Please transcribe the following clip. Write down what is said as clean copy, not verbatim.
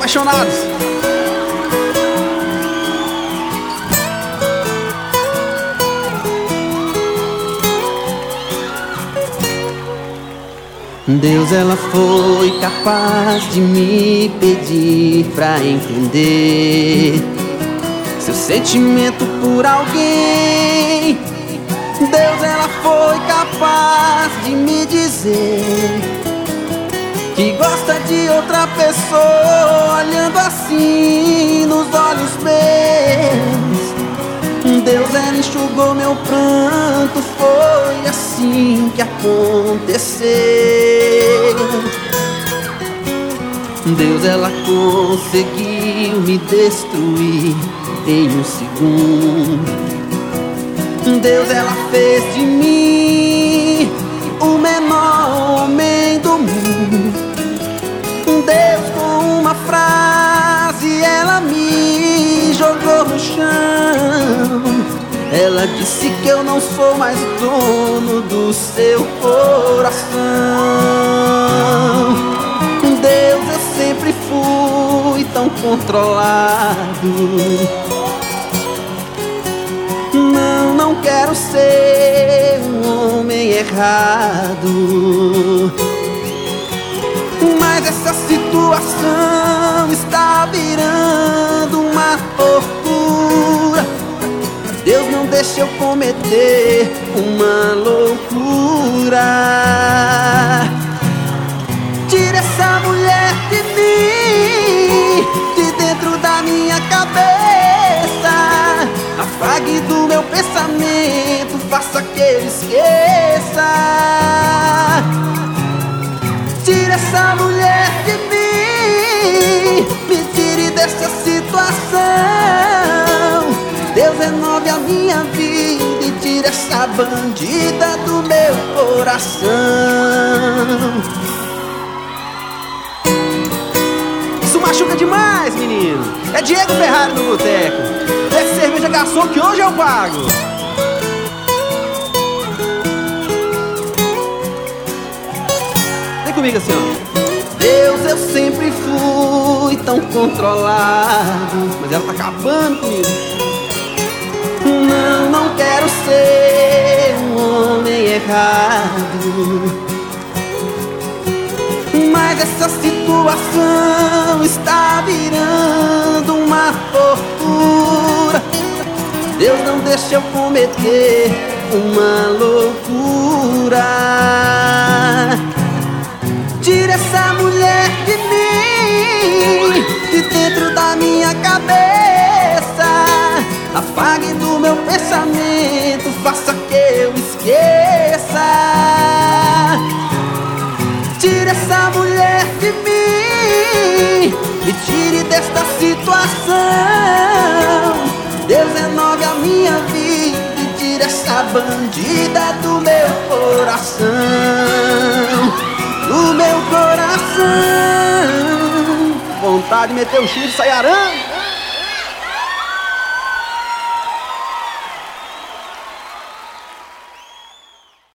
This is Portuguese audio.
apaixonados. Deus, ela foi capaz de me pedir pra entender seu sentimento por alguém. Deus, ela foi capaz de me dizer que gosta de outra pessoa, olhando assim nos olhos meus. Deus, ela enxugou meu pranto, foi assim que aconteceu. Deus, ela conseguiu me destruir em um segundo. Deus, ela fez de mim o menor homem do mundo. Deus, com uma frase, ela me jogou no chão. Ela disse que eu não sou mais dono do seu coração. Deus, eu sempre fui tão controlado. Não quero ser um homem errado, mas essa situação está virando uma tortura. Deus, não deixa eu cometer uma loucura. Tira essa mulher de mim, de dentro da minha cabeça. Apague do meu pensamento, faça que eu esqueça. Tire essa mulher de mim, me tire dessa situação. Deus, renove a minha vida e tire essa bandida do meu coração. Isso machuca demais, menino. É Diego Ferrari no boteco. Desce cerveja, garçom, que hoje eu pago. Vem comigo assim, ó. Deus, eu sempre fui tão controlado, mas ela tá acabando comigo. Não quero ser um homem errado, mas essa situação está virando uma tortura. Deus, não deixa eu cometer uma loucura. Tira essa mulher de mim, de dentro da minha cabeça. Apague do meu pensamento, faça que eu esqueça. Tire essa mulher de mim, me tire desta situação. Deus, renove a minha vida e tire essa bandida do meu coração. Do meu coração. Vontade de meter o chifre e sair arando.